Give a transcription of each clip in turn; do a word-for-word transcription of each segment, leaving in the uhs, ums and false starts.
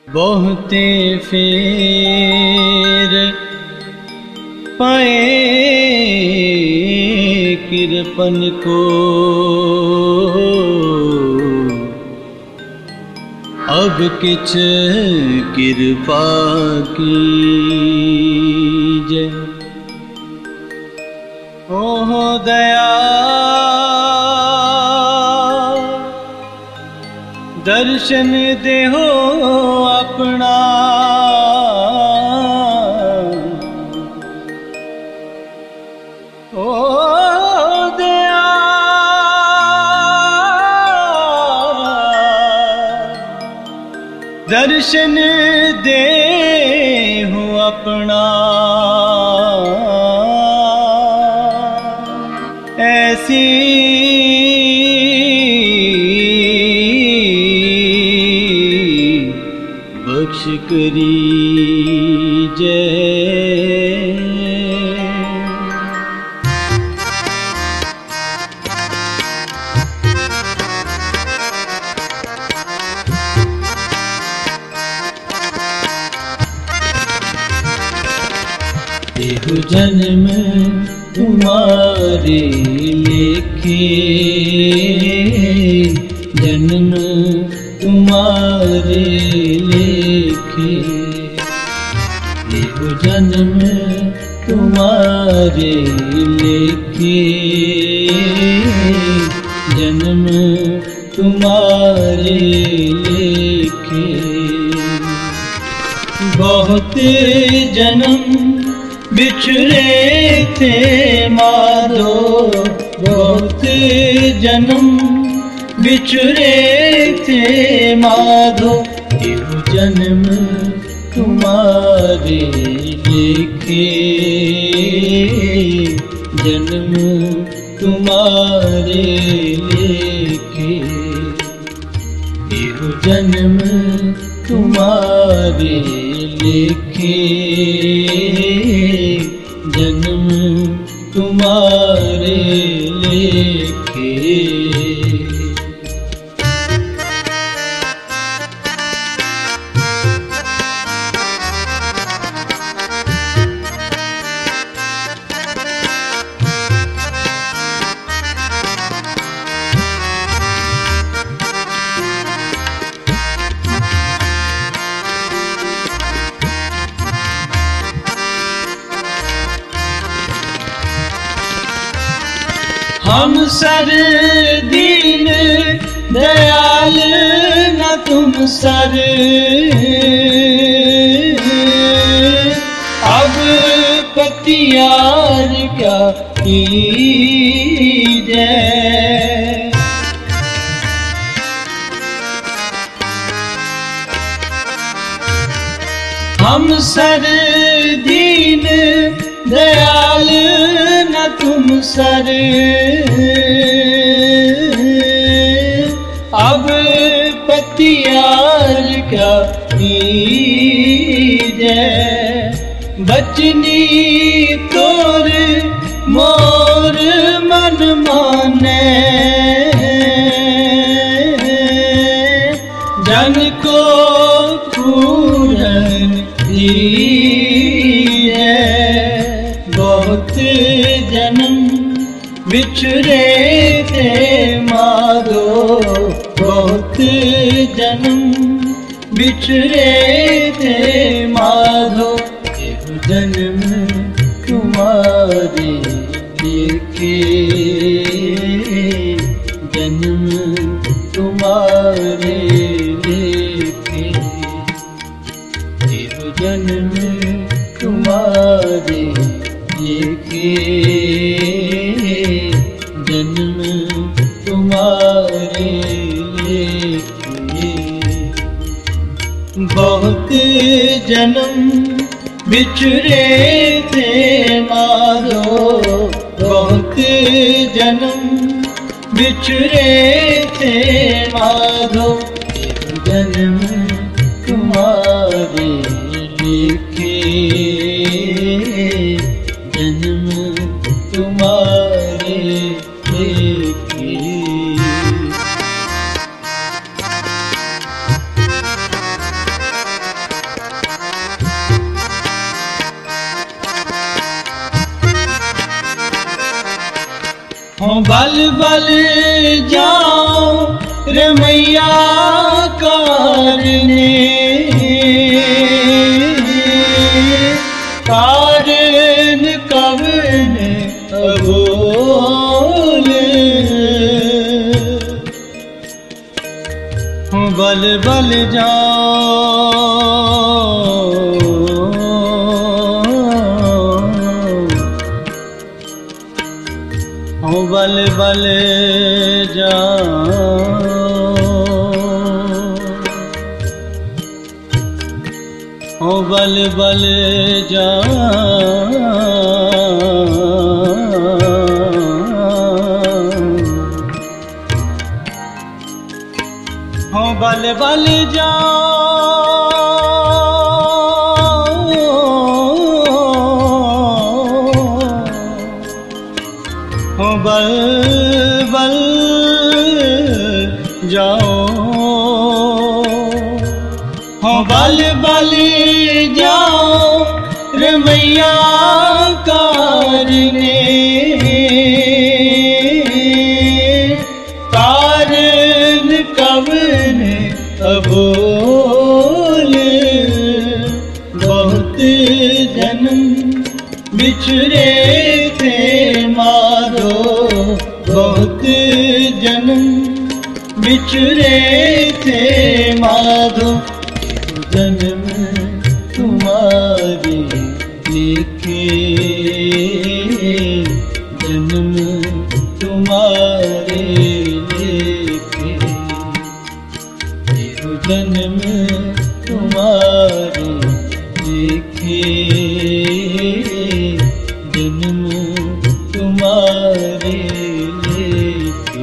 बहुते फेर पाए कृपन को, अब किछ कृपा कीजे। ओह दया दर्शन देहो अपना, ओ दया दर्शन देहो अपना। ऐसी बख्श करीजे। देहु जन्म तुम्हारे लेखे, जन्म तुम्हारे लेखे। देहु जन्म तुम्हारे लेखे, जन्म तुम्हारे लेखे। बहुत जन्म बिछड़े थे माधो, बहुत जन्म बिछड़े थे माधो। देहु जन्म तुम्हारे लेखे, जन्म तुम्हारे लेखे। देहु जन्म तुम्हारे लेखे, जन्म तुम्हारे लेखे। हम सर दीन दयाल न तुम सर, अब पतियार क्या कीजे। हम सर दीन दयाल न तुम सर, अब पतियार क्या कीजे। बचनी तोर मोर मन माने, जन को पूरन दिए। बहुत जन्म बिछड़े थे माधो, बहुत जन्म बिछड़े थे माधो। देहु जन्म तुम्हारे लेखे, जन्म तुम्हारे लेखे। देहु जन्म तुम्हारे लेखे, जन्म तुम्हारे लेखे। बहुत जन्म बिछड़े थे माधो, बहुत जन्म बिछड़े थे माधो। जन्म तुम्हारे लेखे, जन्म तुम्हारे लेखे। बल बल जाओ रे मैया कारने, कारण कवन अबोल। बल बल जाओ, बल बल जाओ, बल बल जाओ, बल बल जाओ, बल बल जाओ, बल बल जाओ रे मैया कारने, कारण कवन अबोल। बहुत जन्म बिछड़े थे माधो, बहुत जन्म बिछड़े थे माधो, जन्म तुम्हारे लिखे, जन्म तुम्हारे लिखे, जन्म तुम्हारे लिखे, जन्म तुम्हारे लिखे।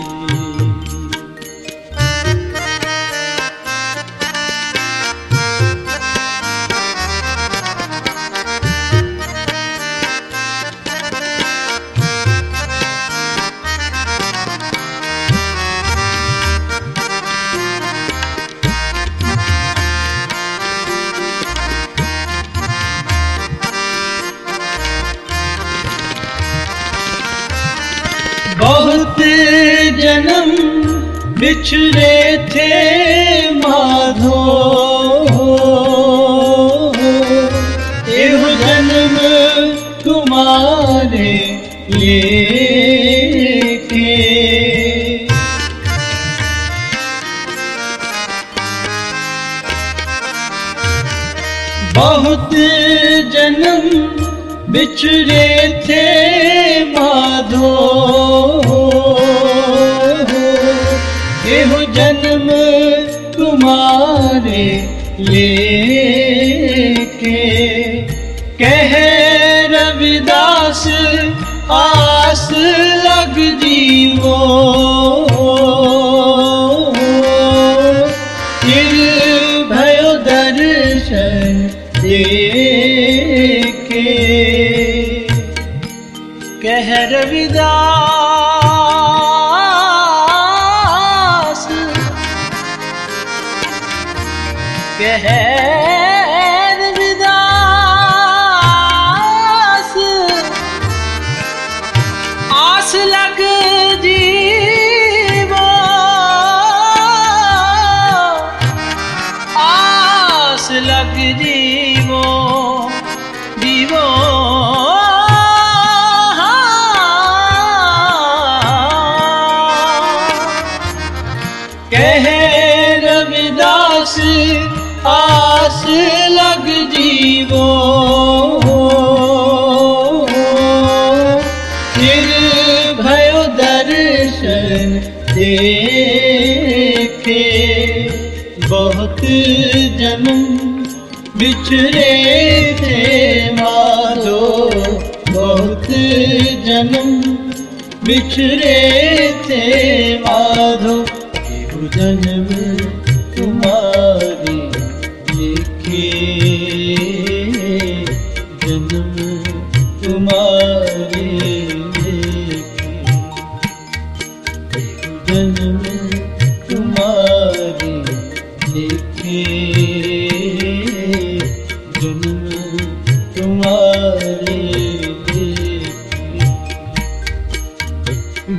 बहुत जन्म बिछड़े थे माधो, एहो जन्म तुम्हारे लेके, बहुत जन्म बिछड़े थे माधो, एहो जन्म तुम्हारे लेके, कह रविदास आस लग जीवो, फिर भयो दर्शन देके, कह रविदास, कह रविदास, आस लग जीवो, आस लग जीवो, जीवो कह रविदास आस लग जीवो, फिर भयो दर्शन देखे, बहुत जन्म बिछड़े थे माधो, बहुत जन्म बिछड़े थे माधो, जन्म तुम्हारे लिखे, जन्म तुम्हारे लिखे, जन्म तुम्हारे लिखे, जन्म तुम्हारे लिखे।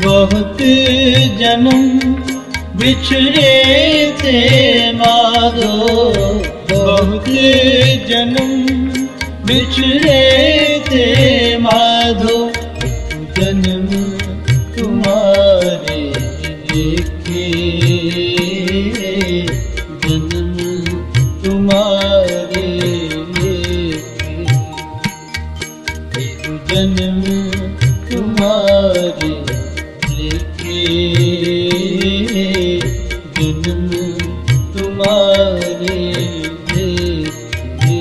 जन्म बिछड़े थे माधो, बहुत जन्म बिछड़े थे माधो, जन्म तुम्हारे देखे, जन्म तुम्हारे देखे, जन्म तुम्हारे देखे, जन्म तुम्हारे देखे।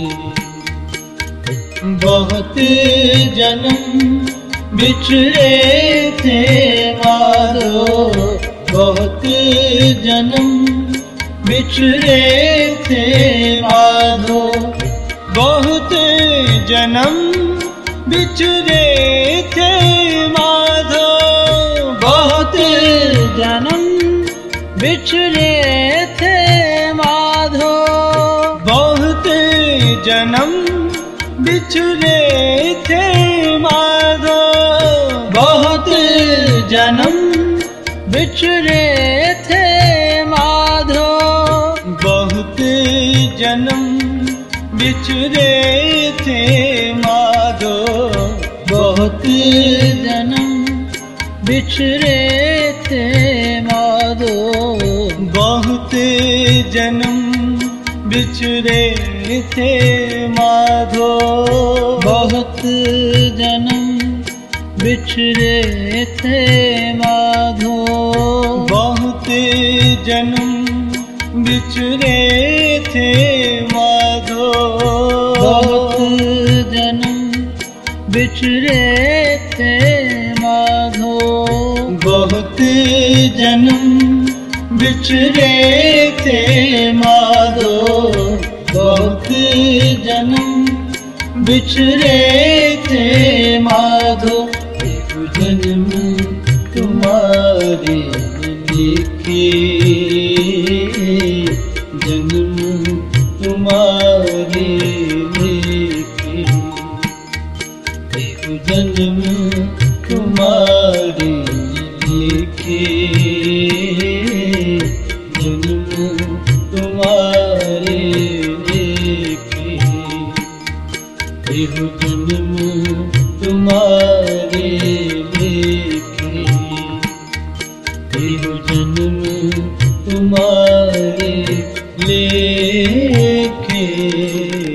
बहुत जन्म बिछड़े थे माधो, बहुत जन्म बिछड़े थे माधो, बहुत जन्म बिछड़े थे माधो, बहुत जन्म बिछड़े थे माधो, बहुत जन्म बिछड़े थे माधो, बहुत जन्म बिछड़े थे माधो, बहुत जन्म बिछड़े थे माधो, बहुत जन्म बिछड़े थे माधो, बहुत जन्म बिछड़े थे माधो, बहुत जन्म बिछड़े थे माधो, बहुत जन्म बिछड़े थे माधो, बहुत जन्म बिछड़े थे माधो, बहुत जन्म बिछड़े थे माधो, बहुत जन्म बिछड़े थे माधो, एक जन्म तुम्हारे लिखे, जन्म तुम्हारे लिखे, एक जन्म तुम्हारे लिखे, जन्म तुम्हारे लिखे, एक जन्म तुम्हारे लिखे, एक जन्म तुम्हारे लिखे।